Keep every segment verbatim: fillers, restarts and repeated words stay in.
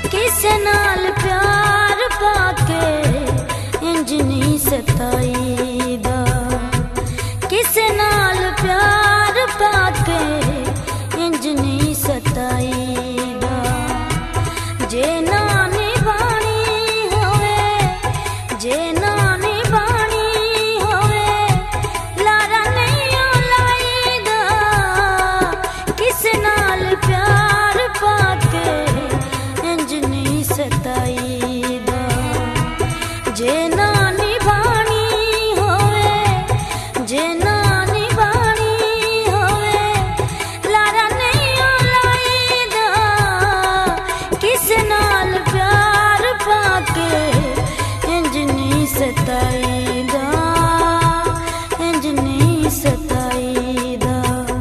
किसे नाल प्यार पाके इंज नहीं सताईदा, किसे नाल प्यार पाके इंज नहीं सताईदा। जे ना निभानी होवे, जे ना निभानी होवे लारा नहीं लाईदा, किसे नाल प्यार पाके इंज नहीं सताईदा। जे ना निभानी होवे, जे ना निभानी होवे लारा नहीं लाईदा, किसे नाल प्यार पाके इंज नहीं सताईदा, इंज नहीं सताईदा।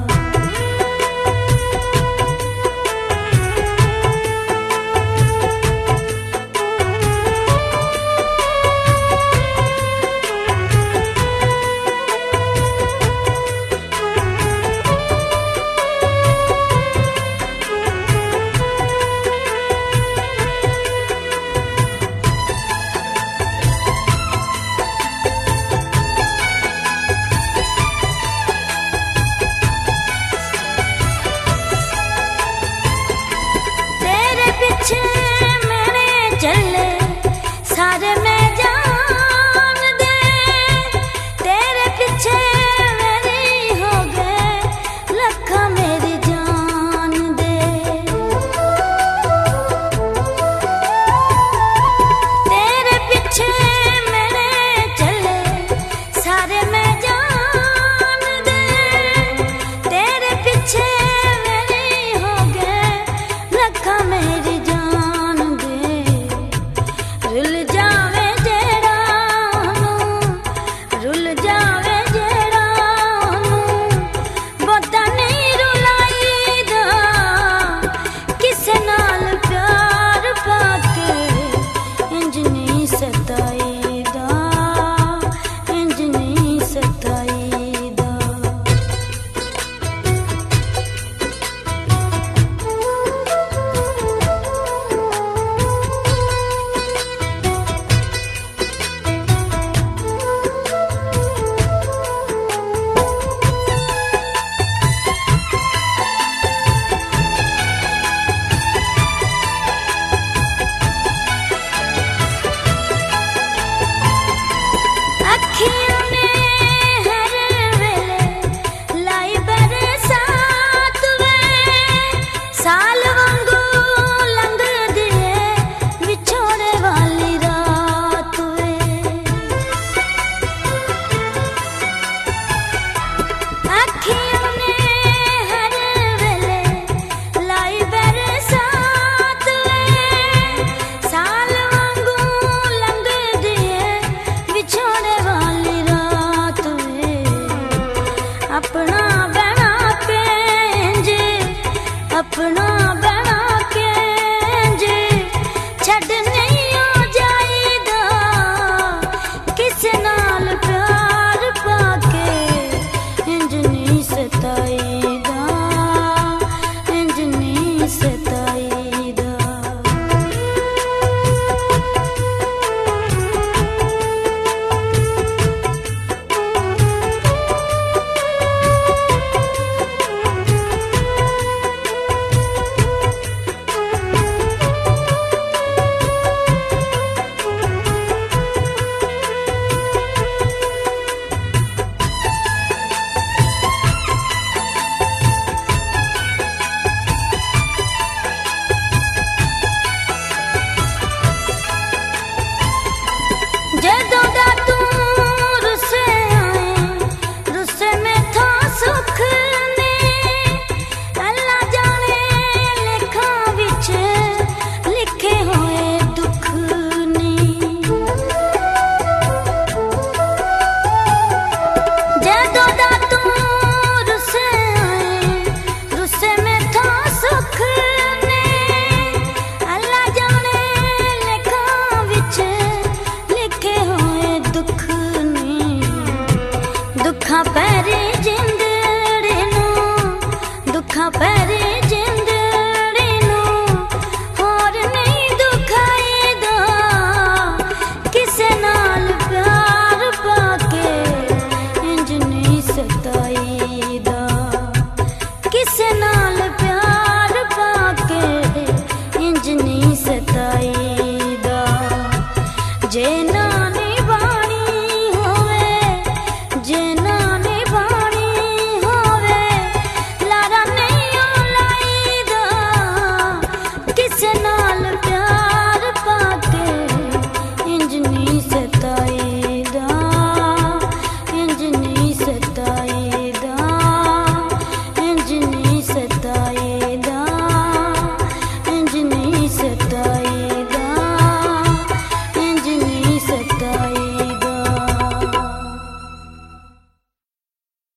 सारे मैं जान दे, तेरे पीछे मेरी हो गए लखा मेरी जान दे। तेरे पीछे मेरे चले सारे मैं जान दे, तेरे पीछे मेरी हो गए लखा मेरी जान दे। रुल जावे जेड़ा रुल जावे जेड़ा बोता नहीं रुलाईदा, किसे नाल प्यार पाके इंज नहीं सताईदा, इंज नहीं सताईदा। अपना बना के इंज, अपना बना के इंज छड़ नहीं हो जाईदा, किसे नाल प्यार पाके इंज नहीं सताईदा, इंज नहीं सताईदा। से ना